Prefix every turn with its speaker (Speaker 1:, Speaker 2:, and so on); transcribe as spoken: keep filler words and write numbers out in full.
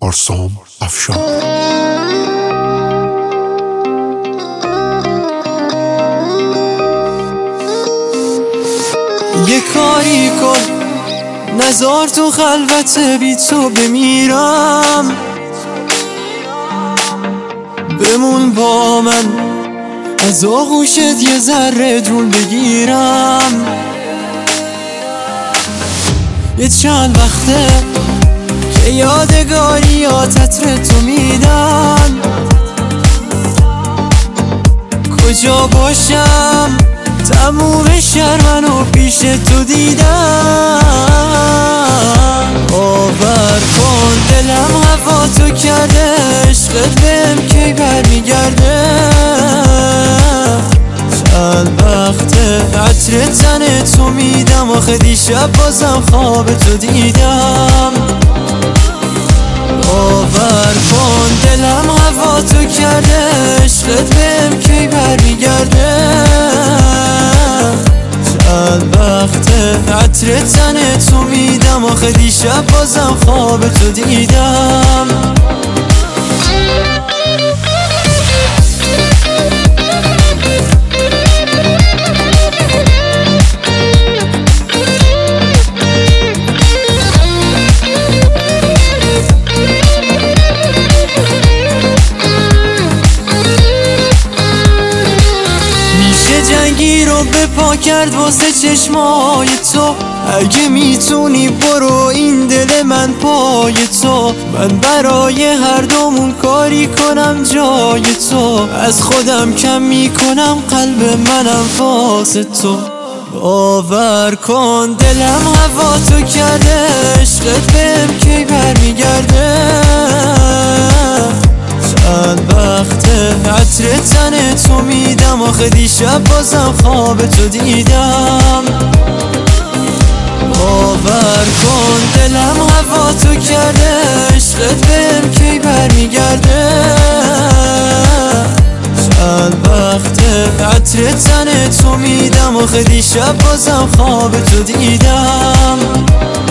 Speaker 1: آرسام افشان.
Speaker 2: یه کاری کن نزار تو خلوت بی تو بمیرم، بمون با من از آغوشت یه ذره جون بگیرم. یه چند وقته که یادگاری ها تطر تو میدن، کجا باشم تموم شهر منو پیش تو دیدم. باور کن دلم هوا تو کرده، عشقت بهم کی برمیگرده. چند وقته عطر تن تو میدم، آخه دیشب بازم خواب تو دیدم. باور کن دلم هوا تو کرده، عشقت بهم کی برمیگرده. چند وقته عطر تن تو میدم، آخه دیشب بازم خواب تو دیدم. جنگی رو به پا کرد واسه چشمای تو، اگه میتونی برو این دل من پای تو. من برای هر دومون کاری کنم جای تو، از خودم کم میکنم قلب منم واسه تو. باور کن دلم هوا تو کرده، عشقت بهم کی برمیگرده. چند وقته عطر تن تو میدم، آخه دیشب بازم خواب تو دیدم. باور کن دلم هوا تو کرده، عشقت بهم کی برمیگرده. چند وقته عطر تن تو میدم، آخه دیشب بازم خواب تو دیدم.